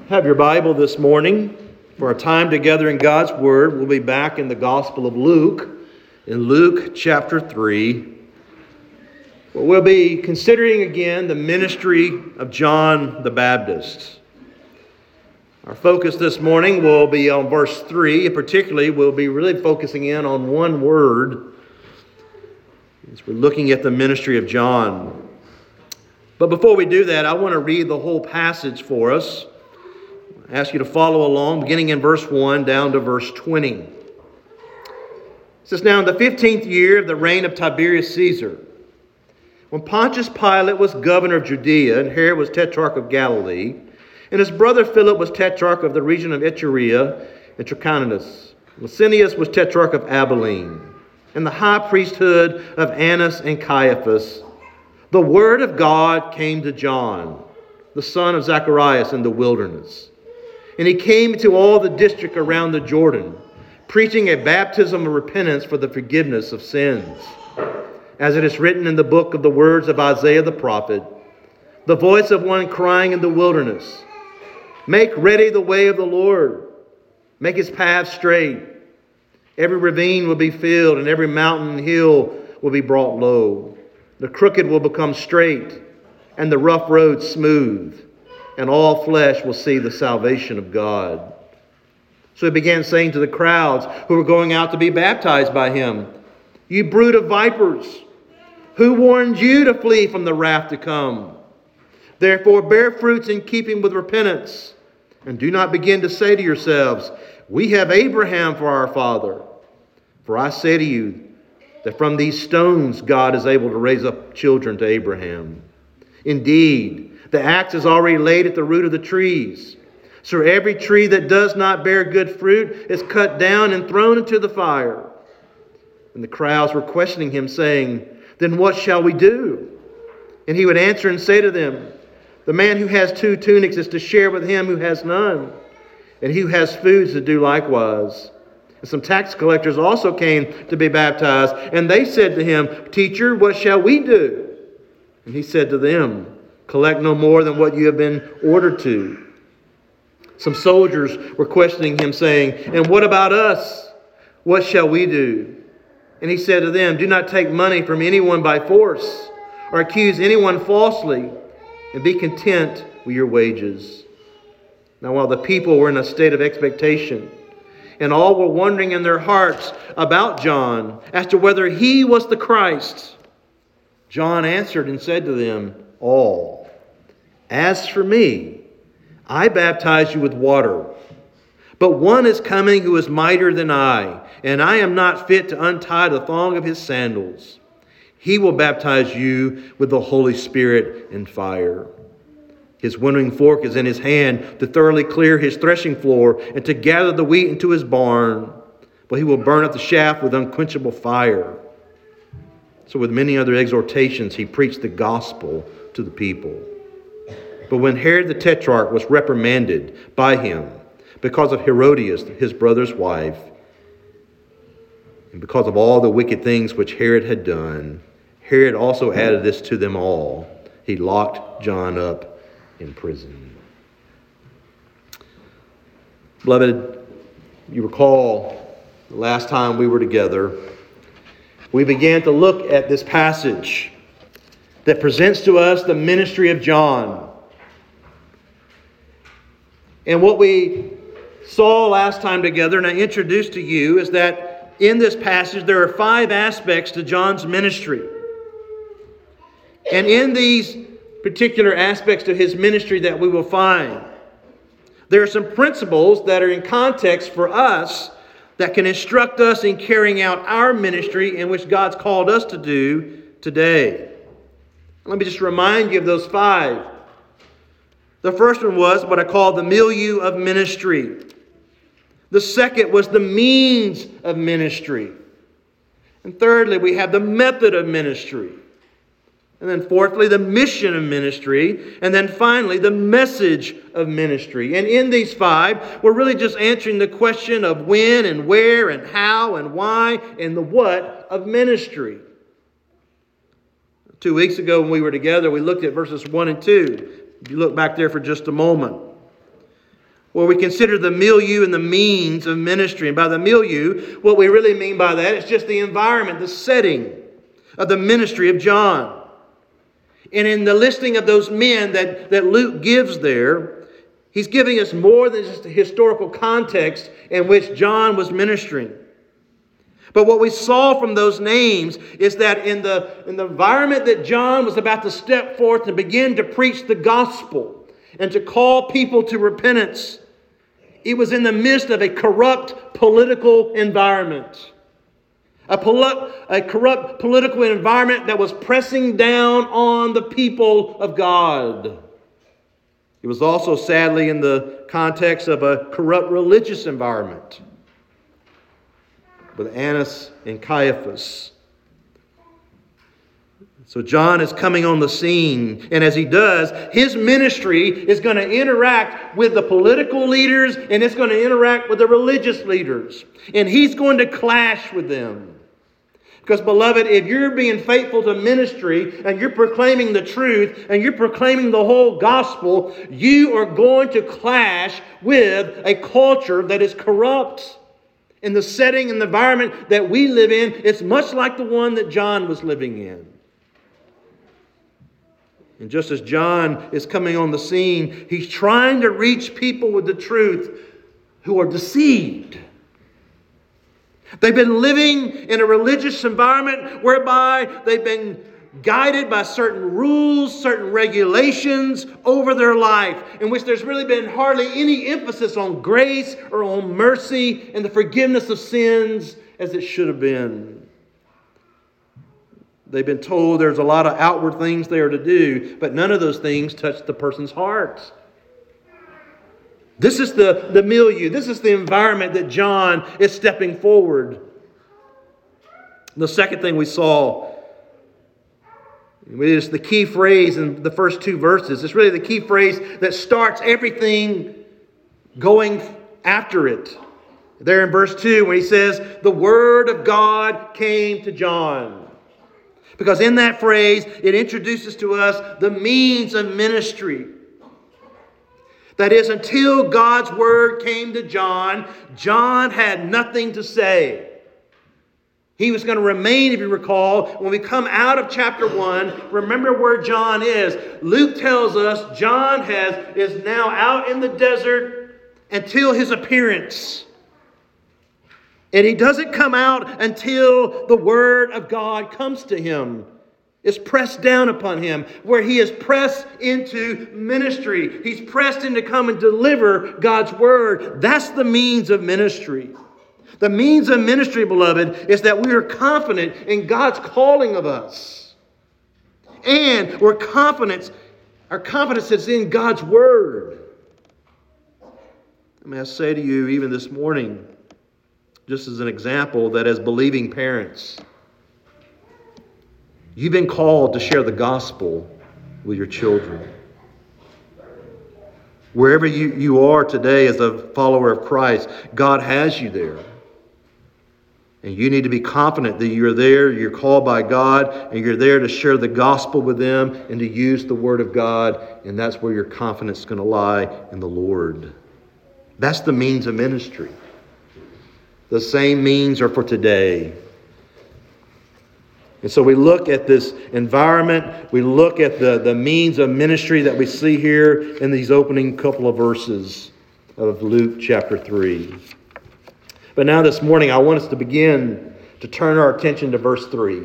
Have your Bible this morning for our time together in God's Word. We'll be back in the Gospel of Luke, in Luke chapter 3. We'll be considering again the ministry of John the Baptist. Our focus this morning will be on verse 3, and particularly we'll be really focusing in on one word as we're looking at the ministry of John. But before we do that, I want to read the whole passage for us. I ask you to follow along, beginning in verse 1 down to verse 20. It says, "Now in the 15th year of the reign of Tiberius Caesar, when Pontius Pilate was governor of Judea, and Herod was tetrarch of Galilee, and his brother Philip was tetrarch of the region of Iturea and Trachonitis, Licinius was tetrarch of Abilene, and the high priesthood of Annas and Caiaphas, the word of God came to John, the son of Zacharias, in the wilderness. And he came to all the district around the Jordan, preaching a baptism of repentance for the forgiveness of sins. As it is written in the book of the words of Isaiah the prophet, the voice of one crying in the wilderness, make ready the way of the Lord, make his path straight. Every ravine will be filled, and every mountain and hill will be brought low. The crooked will become straight, and the rough road smooth, and all flesh will see the salvation of God. So he began saying to the crowds who were going out to be baptized by him, you brood of vipers, who warned you to flee from the wrath to come? Therefore bear fruits in keeping with repentance, and do not begin to say to yourselves, we have Abraham for our father. For I say to you that from these stones God is able to raise up children to Abraham. Indeed, the axe is already laid at the root of the trees. So every tree that does not bear good fruit is cut down and thrown into the fire. And the crowds were questioning him, saying, then what shall we do? And he would answer and say to them, the man who has 2 tunics is to share with him who has none, and he who has food is to do likewise. And some tax collectors also came to be baptized, and they said to him, teacher, what shall we do? And he said to them, collect no more than what you have been ordered to. Some soldiers were questioning him, saying, and what about us? What shall we do? And he said to them, do not take money from anyone by force, or accuse anyone falsely, and be content with your wages. Now while the people were in a state of expectation, and all were wondering in their hearts about John, as to whether he was the Christ, John answered and said to them all, as for me, I baptize you with water, but one is coming who is mightier than I, and I am not fit to untie the thong of his sandals. He will baptize you with the Holy Spirit and fire. His winnowing fork is in his hand to thoroughly clear his threshing floor and to gather the wheat into his barn, but he will burn up the chaff with unquenchable fire. So with many other exhortations, he preached the gospel to the people. But when Herod the Tetrarch was reprimanded by him because of Herodias, his brother's wife, and because of all the wicked things which Herod had done, Herod also added this to them all. He locked John up in prison. Beloved, you recall the last time we were together, we began to look at this passage that presents to us the ministry of John. And what we saw last time together, and I introduced to you, is that in this passage there are 5 aspects to John's ministry. And in these particular aspects to his ministry that we will find, there are some principles that are in context for us that can instruct us in carrying out our ministry in which God's called us to do today. Let me just remind you of those 5. The first one was what I call the milieu of ministry. The second was the means of ministry. And thirdly, we have the method of ministry. And then fourthly, the mission of ministry. And then finally, the message of ministry. And in these 5, we're really just answering the question of when and where and how and why and the what of ministry. 2 weeks ago when we were together, we looked at verses 1 and 2. If you look back there for just a moment. where we consider the milieu and the means of ministry. And by the milieu, what we really mean by that is just the environment, the setting of the ministry of John. And in the listing of those men that Luke gives there, he's giving us more than just a historical context in which John was ministering. But what we saw from those names is that in the environment that John was about to step forth and begin to preach the gospel and to call people to repentance, it was in the midst of a corrupt political environment. A corrupt political environment that was pressing down on the people of God. It was also, sadly, in the context of a corrupt religious environment with Annas and Caiaphas. So John is coming on the scene, and as he does, his ministry is going to interact with the political leaders, and it's going to interact with the religious leaders. And he's going to clash with them. Because, beloved, if you're being faithful to ministry and you're proclaiming the truth and you're proclaiming the whole gospel, you are going to clash with a culture that is corrupt. In the setting and the environment that we live in, it's much like the one that John was living in. And just as John is coming on the scene, he's trying to reach people with the truth who are deceived. They've been living in a religious environment whereby they've been guided by certain rules, certain regulations over their life, in which there's really been hardly any emphasis on grace or on mercy and the forgiveness of sins as it should have been. They've been told there's a lot of outward things they are to do, but none of those things touch the person's heart. This is the milieu. This is the environment that John is stepping forward. The second thing we saw is the key phrase in the first two verses. It's really the key phrase that starts everything going after it. There in verse 2 when he says, the word of God came to John. Because in that phrase, it introduces to us the means of ministry. That is, until God's word came to John, John had nothing to say. He was going to remain, if you recall, when we come out of chapter 1, remember where John is. Luke tells us John is now out in the desert until his appearance. And he doesn't come out until the word of God comes to him. Is pressed down upon him, where he is pressed into ministry. He's pressed in to come and deliver God's word. That's the means of ministry. The means of ministry, beloved, is that we are confident in God's calling of us. And our confidence is in God's word. I say to you, even this morning, just as an example, that as believing parents, you've been called to share the gospel with your children. Wherever you are today as a follower of Christ, God has you there. And you need to be confident that you're there, you're called by God, and you're there to share the gospel with them and to use the word of God. And that's where your confidence is going to lie in the Lord. That's the means of ministry. The same means are for today. And so we look at this environment, we look at the means of ministry that we see here in these opening couple of verses of Luke chapter 3. But now this morning I want us to begin to turn our attention to verse 3.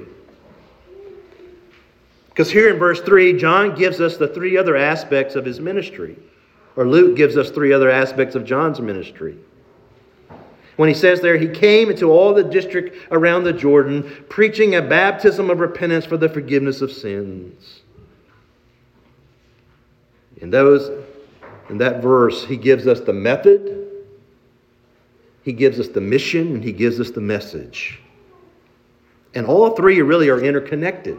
Because here in verse 3, John gives us the three other aspects of his ministry. Or Luke gives us three other aspects of John's ministry. When he says there, he came into all the district around the Jordan, preaching a baptism of repentance for the forgiveness of sins. In that verse, he gives us the method, he gives us the mission, and he gives us the message. And all three really are interconnected.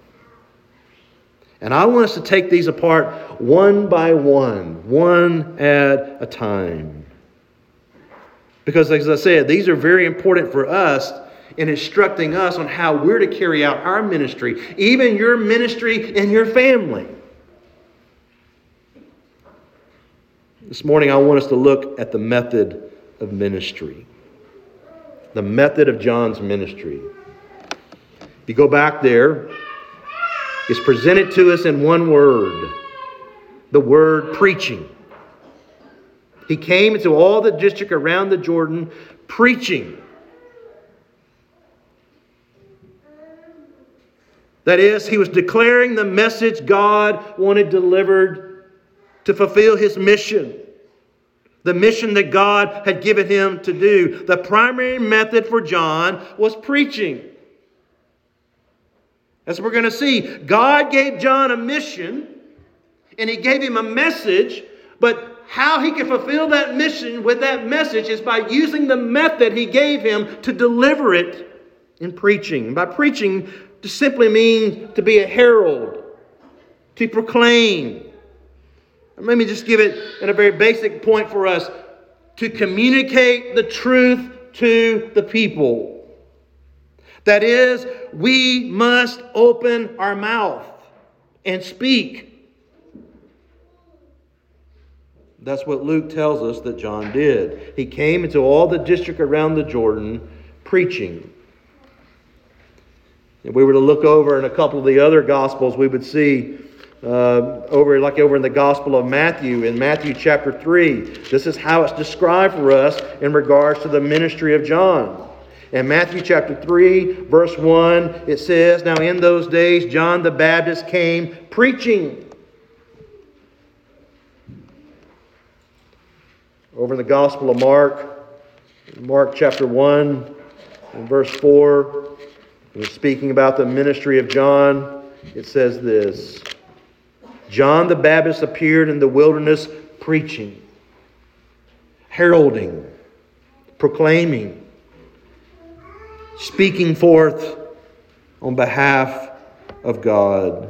And I want us to take these apart one by one at a time. Because, as I said, these are very important for us in instructing us on how we're to carry out our ministry, even your ministry in your family. This morning I want us to look at the method of ministry. The method of John's ministry. If you go back there, it's presented to us in one word. The word preaching. He came into all the district around the Jordan preaching. That is, he was declaring the message God wanted delivered to fulfill his mission. The mission that God had given him to do. The primary method for John was preaching. As we're going to see, God gave John a mission and He gave him a message, but how he can fulfill that mission with that message is by using the method He gave him to deliver it in preaching. And by preaching just simply means to be a herald, to proclaim. Let me just give it in a very basic point for us. To communicate the truth to the people. That is, we must open our mouth and speak. That's what Luke tells us that John did. He came into all the district around the Jordan preaching. If we were to look over in a couple of the other Gospels, we would see over in the Gospel of Matthew, in Matthew chapter 3, this is how it's described for us in regards to the ministry of John. In Matthew chapter 3, verse 1, it says, "Now in those days John the Baptist came preaching." Over in the Gospel of Mark chapter 1, and verse 4, speaking about the ministry of John, it says this: "John the Baptist appeared in the wilderness preaching, heralding, proclaiming, speaking forth on behalf of God."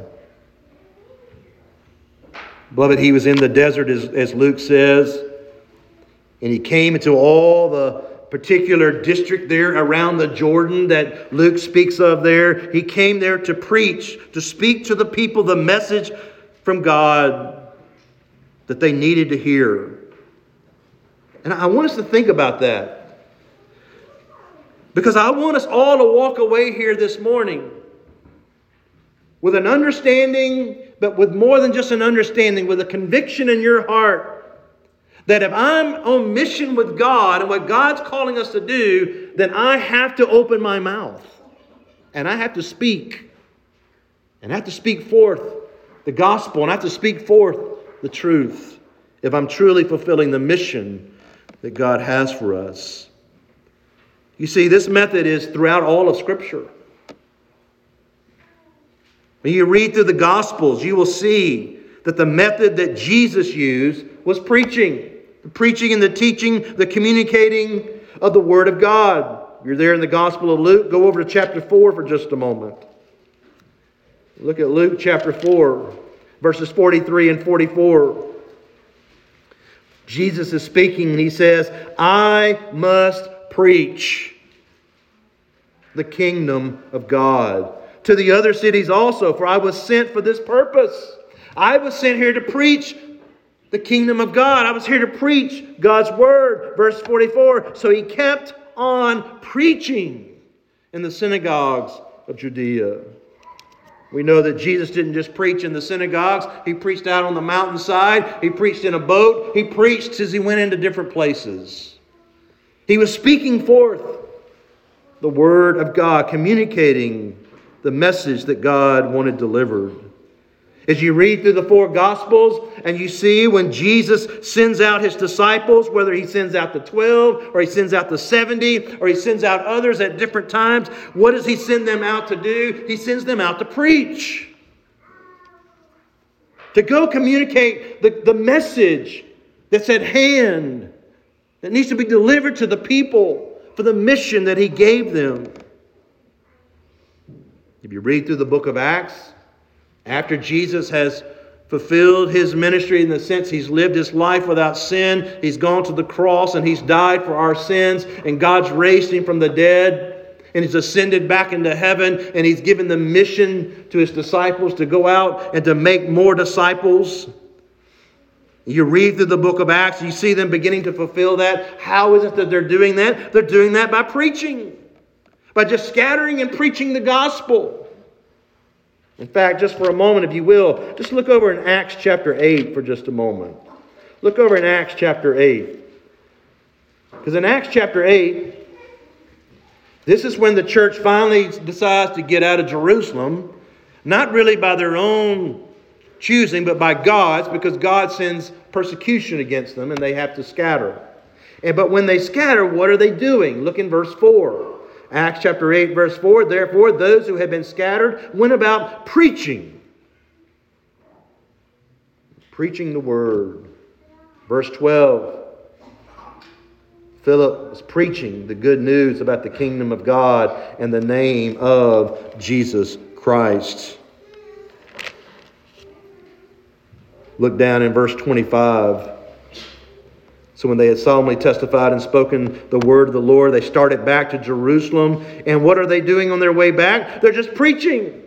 Beloved, he was in the desert, as Luke says, and he came into all the particular district there around the Jordan that Luke speaks of there. He came there to preach, to speak to the people the message from God that they needed to hear. And I want us to think about that, because I want us all to walk away here this morning with an understanding, but with more than just an understanding, with a conviction in your heart that if I'm on mission with God and what God's calling us to do, then I have to open my mouth. And I have to speak. And I have to speak forth the gospel. And I have to speak forth the truth. If I'm truly fulfilling the mission that God has for us. You see, this method is throughout all of Scripture. When you read through the Gospels, you will see that the method that Jesus used was preaching. The preaching and the teaching, the communicating of the Word of God. You're there in the Gospel of Luke. Go over to chapter 4 for just a moment. Look at Luke chapter 4, verses 43 and 44. Jesus is speaking and He says, "I must preach the kingdom of God to the other cities also, for I was sent for this purpose." I was sent here to preach the kingdom of God. I was here to preach God's word. Verse 44, "So He kept on preaching in the synagogues of Judea." We know that Jesus didn't just preach in the synagogues. He preached out on the mountainside. He preached in a boat. He preached as He went into different places. He was speaking forth the word of God, communicating the message that God wanted delivered. As you read through the four Gospels and you see when Jesus sends out His disciples, whether He sends out the 12 or He sends out the 70 or He sends out others at different times, what does He send them out to do? He sends them out to preach. To go communicate the message that's at hand, that needs to be delivered to the people for the mission that He gave them. If you read through the book of Acts, after Jesus has fulfilled His ministry in the sense He's lived His life without sin, He's gone to the cross and He's died for our sins, and God's raised Him from the dead, and He's ascended back into heaven, and He's given the mission to His disciples to go out and to make more disciples. You read through the book of Acts, you see them beginning to fulfill that. How is it that they're doing that? They're doing that by preaching. By just scattering and preaching the gospel. In fact, just for a moment, if you will, just look over in Acts chapter 8 for just a moment. Look over in Acts chapter 8. Because in Acts chapter 8, this is when the church finally decides to get out of Jerusalem. Not really by their own choosing, but by God's, because God sends persecution against them and they have to scatter. But when they scatter, what are they doing? Look in verse 4. Acts chapter 8, verse 4. Therefore, those who had been scattered went about preaching the word. Verse 12. Philip was preaching the good news about the kingdom of God and the name of Jesus Christ. Look down in verse 25. So when they had solemnly testified and spoken the word of the Lord, they started back to Jerusalem. And what are they doing on their way back? They're just preaching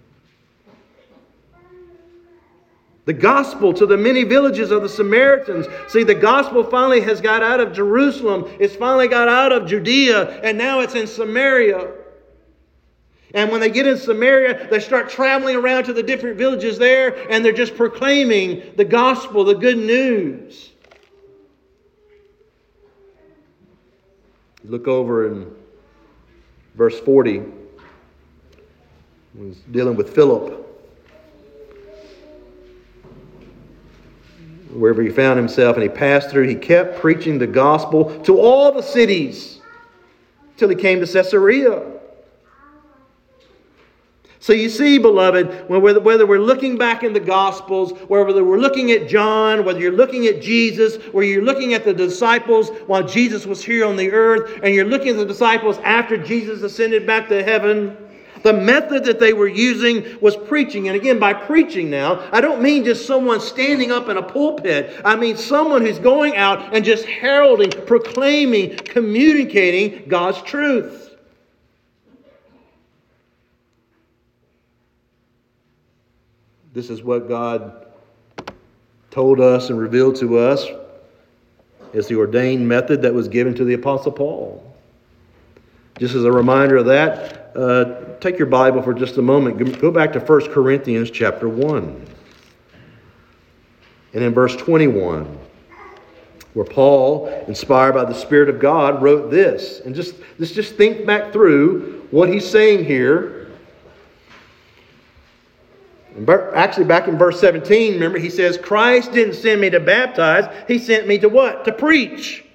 the gospel to the many villages of the Samaritans. See, the gospel finally has got out of Jerusalem. It's finally got out of Judea. And now it's in Samaria. And when they get in Samaria, they start traveling around to the different villages there. And they're just proclaiming the gospel, the good news. Look over in verse 40. He's dealing with Philip. Wherever he found himself, and he passed through, he kept preaching the gospel to all the cities till he came to Caesarea. So you see, beloved, whether we're looking back in the Gospels, whether we're looking at John, whether you're looking at Jesus, whether you're looking at the disciples while Jesus was here on the earth, and you're looking at the disciples after Jesus ascended back to heaven, the method that they were using was preaching. And again, by preaching now, I don't mean just someone standing up in a pulpit. I mean someone who's going out and just heralding, proclaiming, communicating God's truth. This is what God told us and revealed to us as the ordained method that was given to the Apostle Paul. Just as a reminder of that, take your Bible for just a moment. Go back to 1 Corinthians chapter 1. And in verse 21, where Paul, inspired by the Spirit of God, wrote this. And just think back through what he's saying here. Actually, back in verse 17, remember, he says, Christ didn't send me to baptize. He sent me to what? To preach.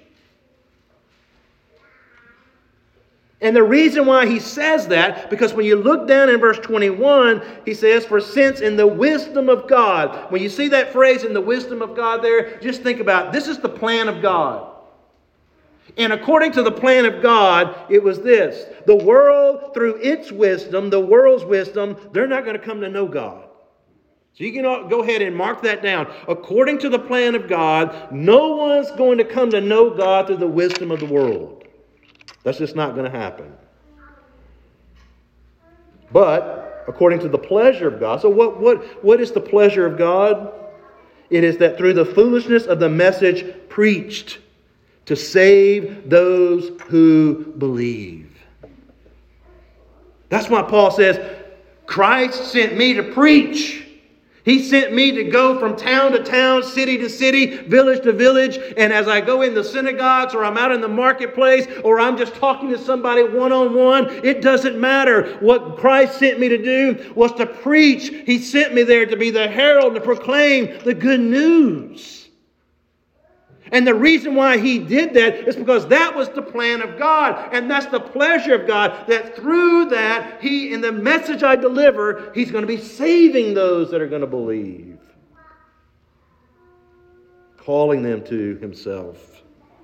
And the reason why he says that, because when you look down in verse 21, he says, for since in the wisdom of God. When you see that phrase, in the wisdom of God there, just think about, this is the plan of God. And according to the plan of God, it was this. The world, through its wisdom, the world's wisdom, they're not going to come to know God. So you can go ahead and mark that down. According to the plan of God, no one's going to come to know God through the wisdom of the world. That's just not going to happen. But according to the pleasure of God. So what is the pleasure of God? It is that through the foolishness of the message preached, to save those who believe. That's why Paul says, Christ sent me to preach. He sent me to go from town to town, city to city, village to village. And as I go in the synagogues, or I'm out in the marketplace, or I'm just talking to somebody one-on-one, it doesn't matter. What Christ sent me to do was to preach. He sent me there to be the herald, to proclaim the good news. And the reason why he did that is because that was the plan of God. And that's the pleasure of God, that through that, in the message I deliver, he's going to be saving those that are going to believe. Calling them to himself.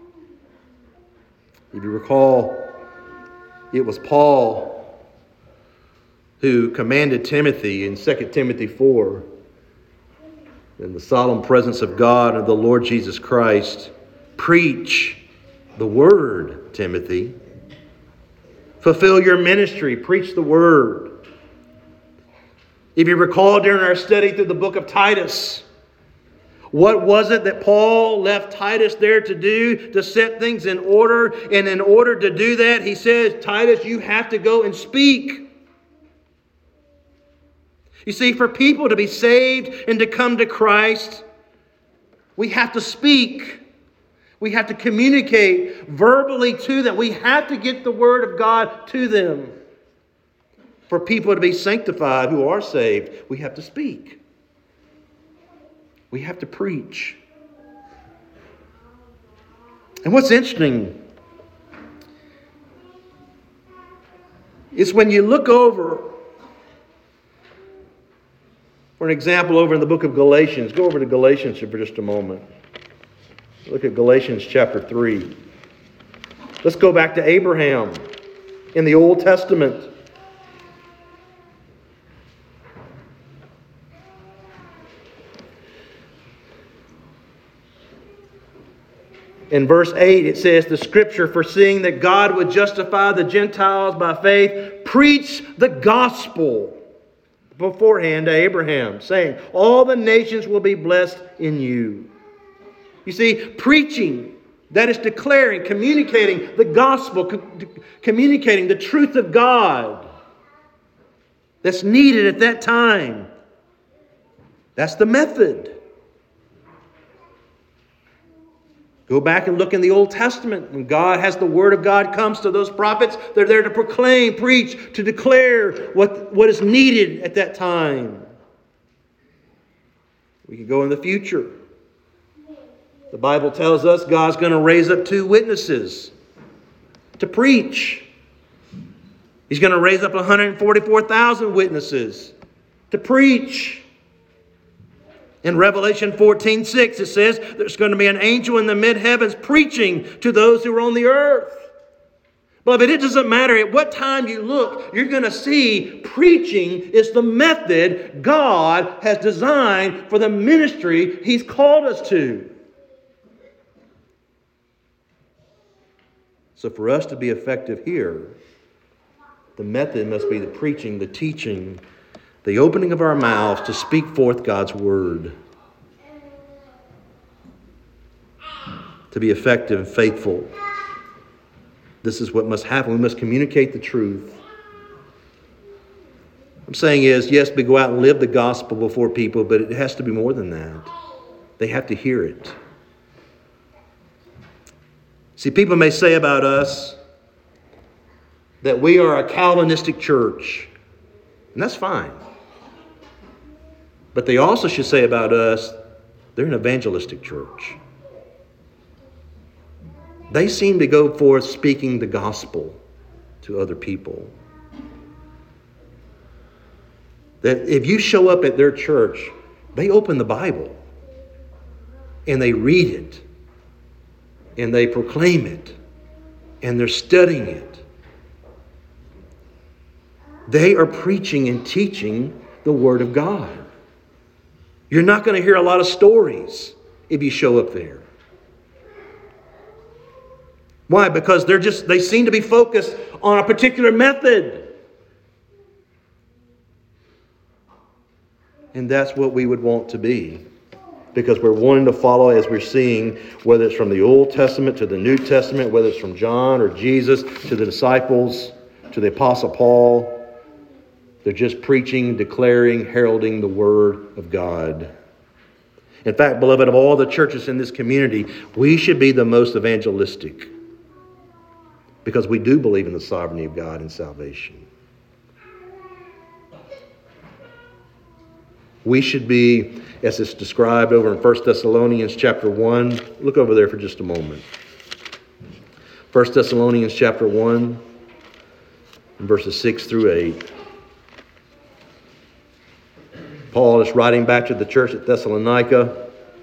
If you recall, it was Paul who commanded Timothy in 2 Timothy 4, in the solemn presence of God and the Lord Jesus Christ, preach the word, Timothy. Fulfill your ministry. Preach the word. If you recall during our study through the book of Titus, What was it that Paul left Titus there to do? To set things in order. And in order to do that, he says, Titus, you have to go and speak. You see, for people to be saved and to come to Christ, we have to speak. We have to communicate verbally to them. We have to get the Word of God to them. For people to be sanctified who are saved, we have to speak. We have to preach. And what's interesting is when you look over, for an example, over in the book of Galatians. Go over to Galatians for just a moment. Look at Galatians chapter 3. Let's go back to Abraham in the Old Testament. In verse 8 it says, the Scripture, foreseeing that God would justify the Gentiles by faith, preached the gospel beforehand to Abraham, saying, all the nations will be blessed in you. You see, preaching, that is declaring, communicating the gospel, communicating the truth of God that's needed at that time. That's the method. Go back and look in the Old Testament. When God has the Word of God comes to those prophets, they're there to proclaim, preach, to declare what is needed at that time. We can go in the future. The Bible tells us God's going to raise up 2 witnesses to preach. He's going to raise up 144,000 witnesses to preach. In Revelation 14:6 it says there's going to be an angel in the mid-heavens preaching to those who are on the earth. Beloved, it doesn't matter at what time you look, you're going to see preaching is the method God has designed for the ministry He's called us to. So for us to be effective here, the method must be the preaching, the teaching, the opening of our mouths to speak forth God's Word. To be effective and faithful. This is what must happen. We must communicate the truth. What I'm saying is, yes, we go out and live the gospel before people, but it has to be more than that. They have to hear it. See, people may say about us that we are a Calvinistic church, and that's fine. But they also should say about us, they're an evangelistic church. They seem to go forth speaking the gospel to other people. That if you show up at their church, they open the Bible and they read it and they proclaim it and they're studying it. They are preaching and teaching the Word of God. You're not going to hear a lot of stories if you show up there. Why? Because they seem to be focused on a particular method. And that's what we would want to be. Because we're wanting to follow as we're seeing, whether it's from the Old Testament to the New Testament, whether it's from John or Jesus to the disciples, to the Apostle Paul. They're just preaching, declaring, heralding the Word of God. In fact, beloved, of all the churches in this community, we should be the most evangelistic. Because we do believe in the sovereignty of God and salvation. We should be, as it's described over in 1 Thessalonians chapter 1. Look over there for just a moment. 1 Thessalonians chapter 1, verses 6 through 8. Paul is writing back to the church at Thessalonica.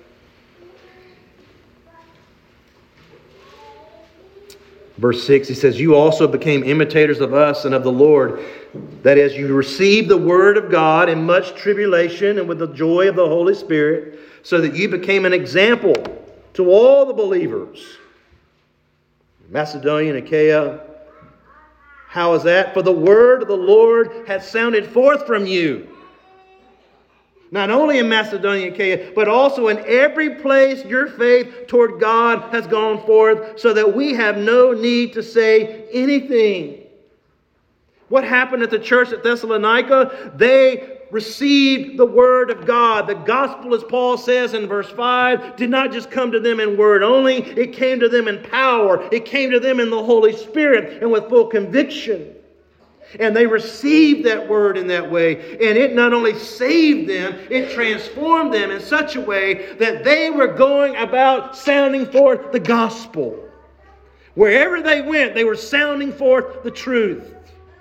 Verse 6, he says, you also became imitators of us and of the Lord, that as you received the Word of God in much tribulation and with the joy of the Holy Spirit, so that you became an example to all the believers. Macedonia and Achaia. How is that? For the word of the Lord hath sounded forth from you. Not only in Macedonia and Achaia, but also in every place your faith toward God has gone forth, so that we have no need to say anything. What happened at the church at Thessalonica? They received the word of God. The gospel, as Paul says in verse 5, did not just come to them in word only. It came to them in power. It came to them in the Holy Spirit and with full conviction. And they received that word in that way. And it not only saved them, it transformed them in such a way that they were going about sounding forth the gospel. Wherever they went, they were sounding forth the truth.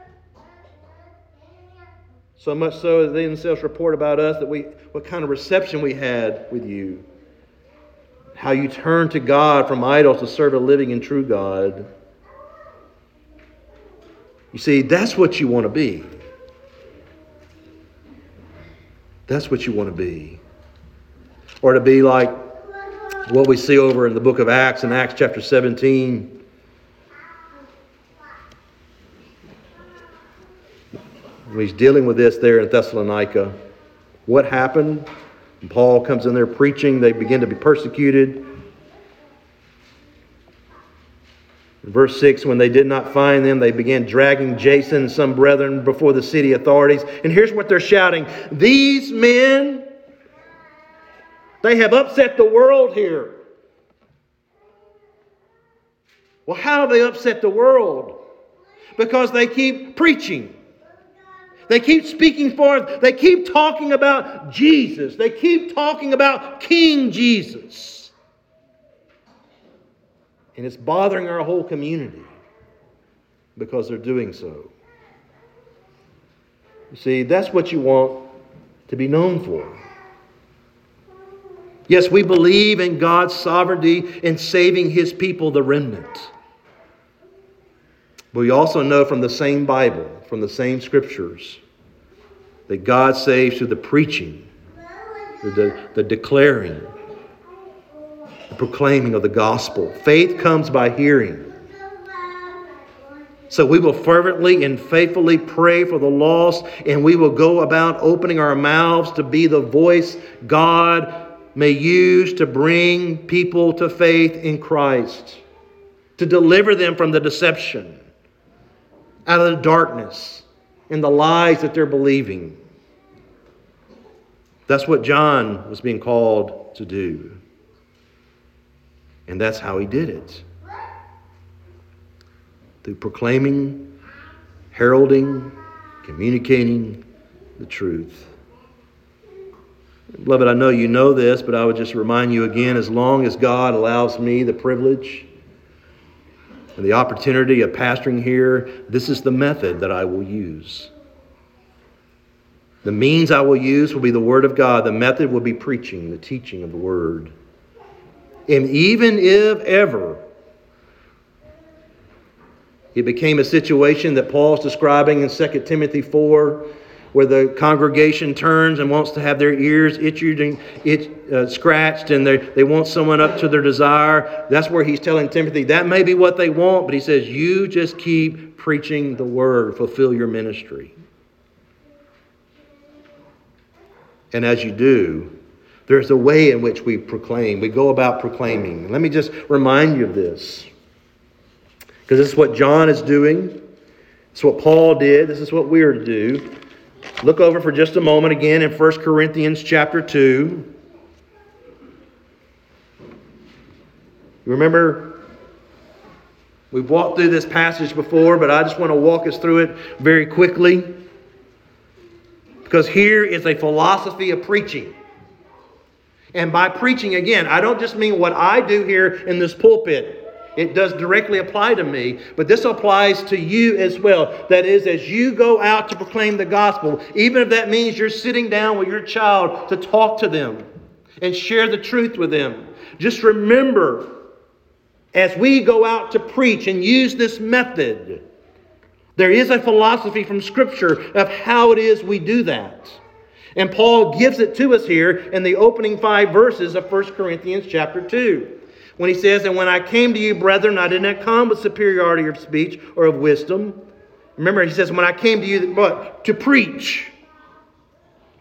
So much so that they themselves report about us that what kind of reception we had with you. How you turned to God from idols to serve a living and true God. You see, that's what you want to be. That's what you want to be. Or to be like what we see over in the book of Acts, in Acts chapter 17. He's dealing with this there in Thessalonica. What happened? And Paul comes in there preaching. They begin to be persecuted. In verse 6, when they did not find them, they began dragging Jason and some brethren before the city authorities. And here's what they're shouting. These men, they have upset the world here. Well, how have they upset the world? Because they keep preaching. They keep speaking forth. They keep talking about Jesus. They keep talking about King Jesus. And it's bothering our whole community because they're doing so. You see, that's what you want to be known for. Yes, we believe in God's sovereignty in saving His people, the remnant. But we also know from the same Bible, from the same Scriptures, that God saves through the preaching, the declaring, the proclaiming of the gospel. Faith comes by hearing. So we will fervently and faithfully pray for the lost, and we will go about opening our mouths to be the voice God may use to bring people to faith in Christ, to deliver them from the deception, out of the darkness and the lies that they're believing. That's what John was being called to do. And that's how he did it. Through proclaiming, heralding, communicating the truth. Beloved, I know you know this, but I would just remind you again, as long as God allows me the privilege and the opportunity of pastoring here, this is the method that I will use. The means I will use will be the Word of God. The method will be preaching, the teaching of the Word. And even if ever it became a situation that Paul's describing in 2 Timothy 4, where the congregation turns and wants to have their ears scratched and they want someone up to their desire, that's where he's telling Timothy, that may be what they want, but he says, you just keep preaching the Word, fulfill your ministry. And as you do, there's a way in which we proclaim. We go about proclaiming. Let me just remind you of this. Because this is what John is doing. It's what Paul did. This is what we are to do. Look over for just a moment again in 1 Corinthians chapter 2. You remember, we've walked through this passage before, but I just want to walk us through it very quickly. Because here is a philosophy of preaching. And by preaching, again, I don't just mean what I do here in this pulpit. It does directly apply to me, but this applies to you as well. That is, as you go out to proclaim the gospel, even if that means you're sitting down with your child to talk to them and share the truth with them. Just remember, as we go out to preach and use this method, there is a philosophy from Scripture of how it is we do that. And Paul gives it to us here in the opening 5 verses of 1 Corinthians chapter 2. When he says, and when I came to you, brethren, I did not come with superiority of speech or of wisdom. Remember, he says, when I came to you, what? To preach.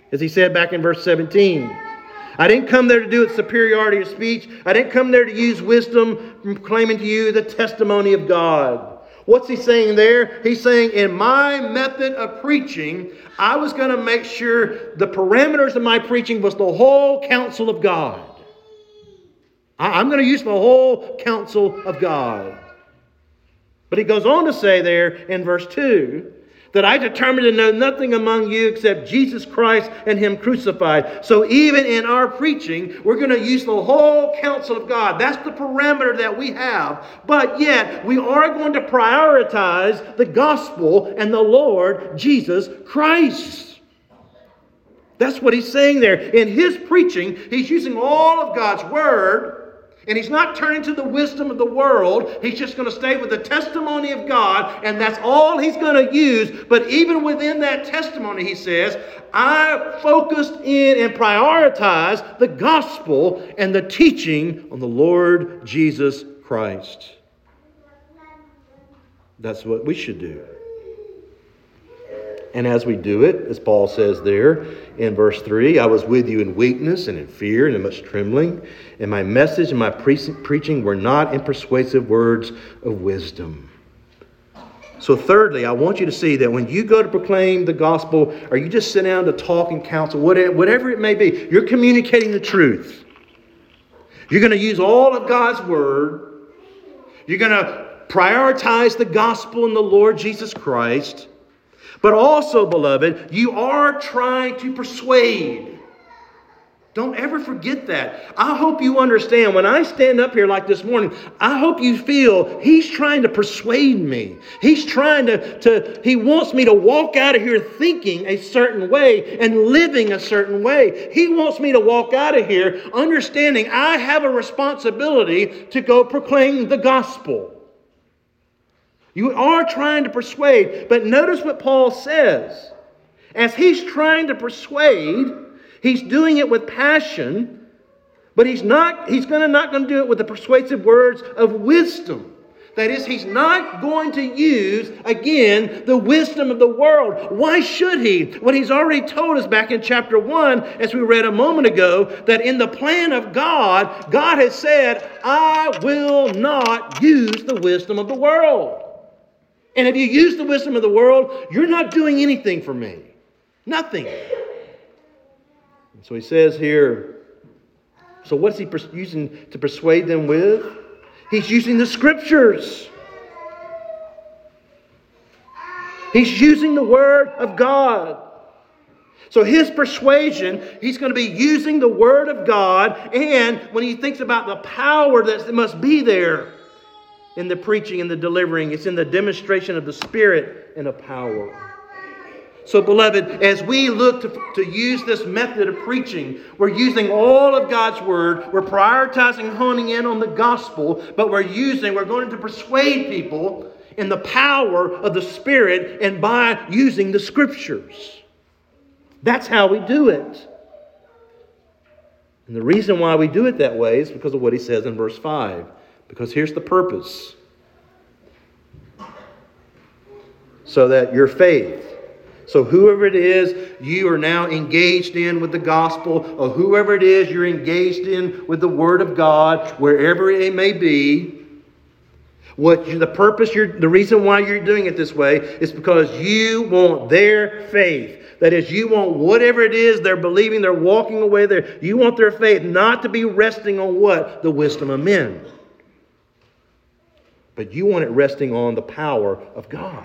as he said back in verse 17. I didn't come there to do it superiority of speech. I didn't come there to use wisdom, proclaiming to you the testimony of God. What's he saying there? He's saying, in my method of preaching, I was going to make sure the parameters of my preaching was the whole counsel of God. I'm going to use the whole counsel of God. But he goes on to say there in verse 2, that I determined to know nothing among you except Jesus Christ and Him crucified. So even in our preaching, we're going to use the whole counsel of God. That's the parameter that we have. But yet, we are going to prioritize the gospel and the Lord Jesus Christ. That's what he's saying there. In his preaching, he's using all of God's Word. And he's not turning to the wisdom of the world. He's just going to stay with the testimony of God. And that's all he's going to use. But even within that testimony, he says, I focused in and prioritized the gospel and the teaching on the Lord Jesus Christ. That's what we should do. And as we do it, as Paul says there in verse 3, I was with you in weakness and in fear and in much trembling. And my message and my preaching were not in persuasive words of wisdom. So thirdly, I want you to see that when you go to proclaim the gospel, or you just sit down to talk and counsel, whatever it may be, you're communicating the truth. You're going to use all of God's Word. You're going to prioritize the gospel and the Lord Jesus Christ. But also, beloved, you are trying to persuade. Don't ever forget that. I hope you understand, when I stand up here like this morning, I hope you feel he's trying to persuade me. He's trying he wants me to walk out of here thinking a certain way and living a certain way. He wants me to walk out of here understanding I have a responsibility to go proclaim the gospel. You are trying to persuade, but notice what Paul says. As he's trying to persuade, he's doing it with passion, but he's not going to do it with the persuasive words of wisdom. That is, he's not going to use, again, the wisdom of the world. Why should he? When he's already told us back in chapter 1, as we read a moment ago, that in the plan of God, God has said, I will not use the wisdom of the world. And if you use the wisdom of the world, you're not doing anything for me. Nothing. And so he says here, so what's he using to persuade them with? He's using the Scriptures. He's using the Word of God. So his persuasion, he's going to be using the Word of God. And when he thinks about the power that must be there in the preaching and the delivering, it's in the demonstration of the Spirit and of power. So, beloved, as we look to use this method of preaching, we're using all of God's Word. We're prioritizing honing in on the gospel, but we're going to persuade people in the power of the Spirit and by using the Scriptures. That's how we do it. And the reason why we do it that way is because of what he says in verse 5. Because here's the purpose. So that your faith, so whoever it is you are now engaged in with the gospel, or whoever it is you're engaged in with the Word of God, wherever it may be, the reason why you're doing it this way is because you want their faith. That is, you want whatever it is they're believing, they're walking away there. You want their faith not to be resting on what? The wisdom of men. But you want it resting on the power of God.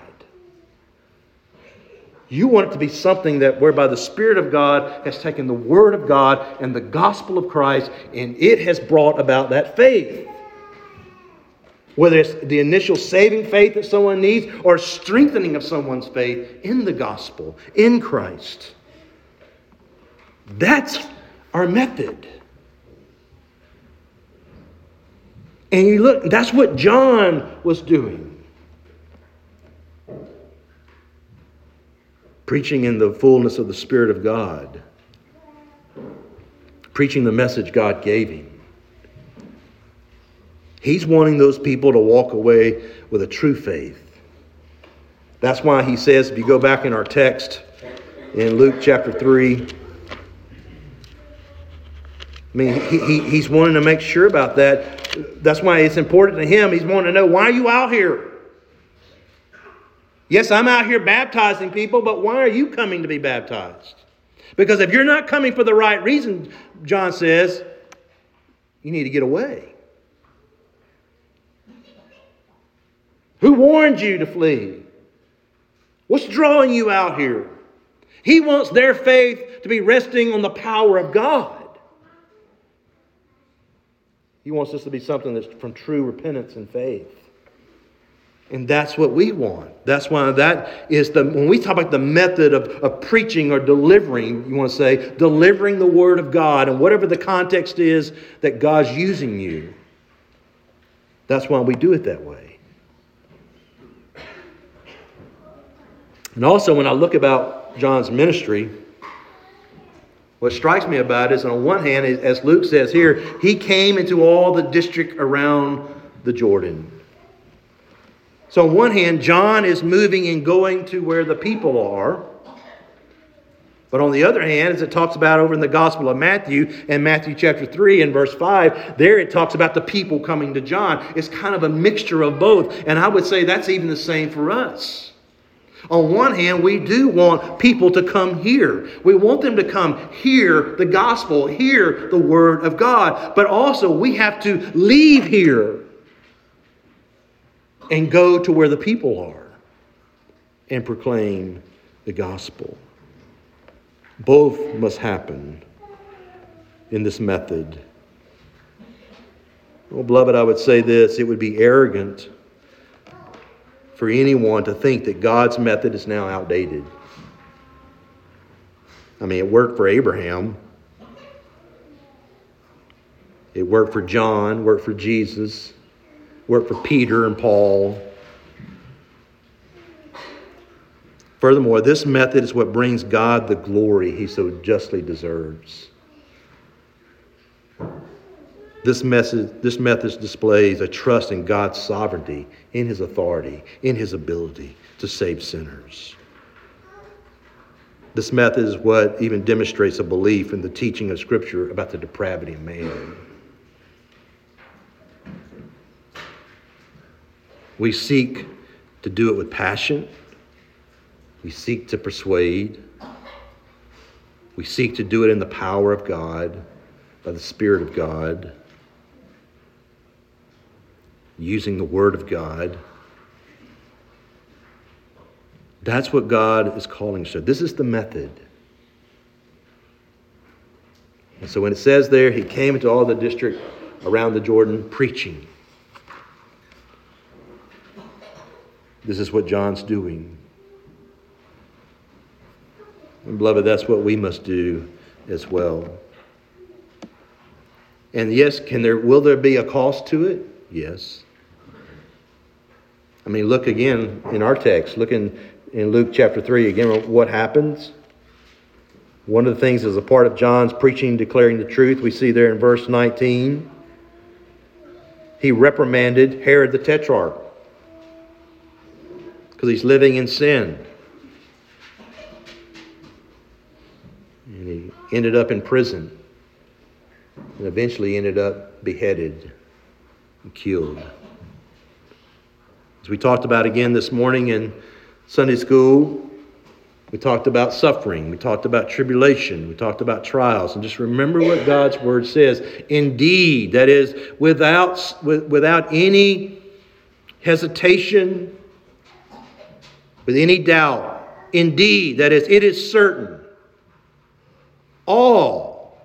You want it to be something that whereby the Spirit of God has taken the Word of God and the gospel of Christ, and it has brought about that faith. Whether it's the initial saving faith that someone needs or strengthening of someone's faith in the gospel, in Christ. That's our method. And you look, that's what John was doing. Preaching in the fullness of the Spirit of God. Preaching the message God gave him. He's wanting those people to walk away with a true faith. That's why he says, if you go back in our text in Luke chapter 3, I mean, he's wanting to make sure about that. That's why it's important to him. He's wanting to know, why are you out here? Yes, I'm out here baptizing people, but why are you coming to be baptized? Because if you're not coming for the right reason, John says, you need to get away. Who warned you to flee? What's drawing you out here? He wants their faith to be resting on the power of God. He wants this to be something that's from true repentance and faith. And that's what we want. That's why that is when we talk about the method of preaching or delivering, you want to say, delivering the Word of God, and whatever the context is that God's using you, that's why we do it that way. And also, when I look about John's ministry, what strikes me about it is, on one hand, as Luke says here, he came into all the district around the Jordan. So on one hand, John is moving and going to where the people are. But on the other hand, as it talks about over in the Gospel of Matthew, in Matthew chapter 3 and verse 5, there it talks about the people coming to John. It's kind of a mixture of both. And I would say that's even the same for us. On one hand, we do want people to come here. We want them to come hear the gospel, hear the Word of God. But also, we have to leave here and go to where the people are and proclaim the gospel. Both must happen in this method. Well, beloved, I would say this: it would be arrogant for anyone to think that God's method is now outdated. I mean, it worked for Abraham. It worked for John, worked for Jesus, worked for Peter and Paul. Furthermore, this method is what brings God the glory He so justly deserves. This method displays a trust in God's sovereignty, in His authority, in His ability to save sinners. This method is what even demonstrates a belief in the teaching of Scripture about the depravity of man. We seek to do it with passion. We seek to persuade. We seek to do it in the power of God, by the Spirit of God, using the Word of God. That's what God is calling us to. This is the method. And so when it says there, He came into all the district around the Jordan preaching. This is what John's doing. And beloved, that's what we must do as well. And yes, will there be a cost to it? Yes. I mean, look again in our text. Look in Luke chapter 3 again, what happens. One of the things as a part of John's preaching, declaring the truth, we see there in verse 19. He reprimanded Herod the Tetrarch because he's living in sin. And he ended up in prison. And eventually ended up beheaded and killed. As we talked about again this morning in Sunday school, we talked about suffering. We talked about tribulation. We talked about trials. And just remember what God's Word says. Indeed, that is, without any hesitation, with any doubt. Indeed, that is, it is certain. All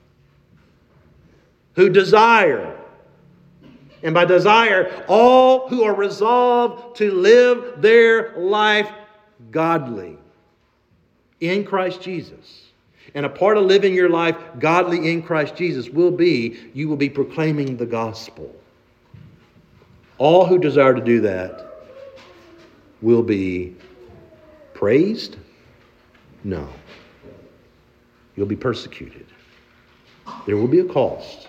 who desire, and by desire, all who are resolved to live their life godly in Christ Jesus. And a part of living your life godly in Christ Jesus will be, you will be proclaiming the gospel. All who desire to do that will be praised? No. You'll be persecuted. There will be a cost.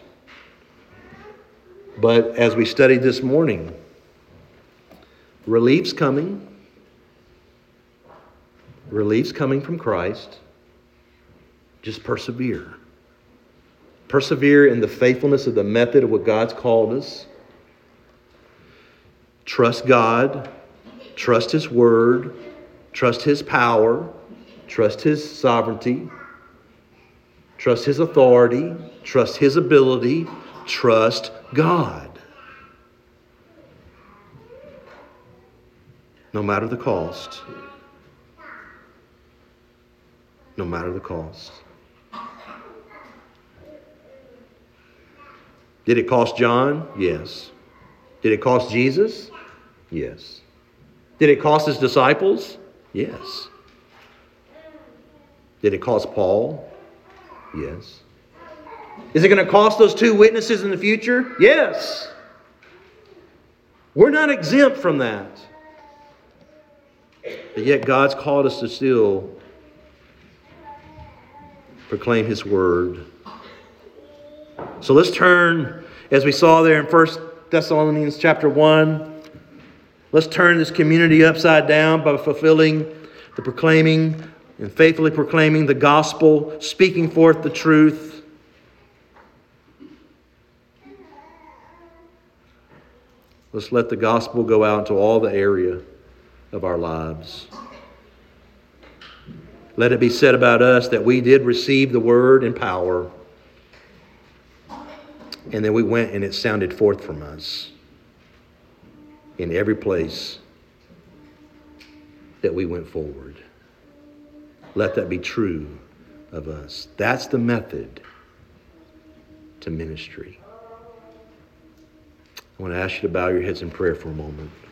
But as we studied this morning, relief's coming. Relief's coming from Christ. Just persevere. Persevere in the faithfulness of the method of what God's called us. Trust God. Trust His Word. Trust His power. Trust His sovereignty. Trust His authority. Trust His ability. Trust God. No matter the cost. No matter the cost. Did it cost John? Yes. Did it cost Jesus? Yes. Did it cost His disciples? Yes. Did it cost Paul? Yes. Is it going to cost those two witnesses in the future? Yes. We're not exempt from that. But yet God's called us to still proclaim His Word. So let's turn, as we saw there in 1 Thessalonians chapter 1, let's turn this community upside down by fulfilling the proclaiming and faithfully proclaiming the gospel, speaking forth the truth. Let's let the gospel go out into all the area of our lives. Let it be said about us that we did receive the word in power, and then we went and it sounded forth from us in every place that we went forward. Let that be true of us. That's the method to ministry. I want to ask you to bow your heads in prayer for a moment.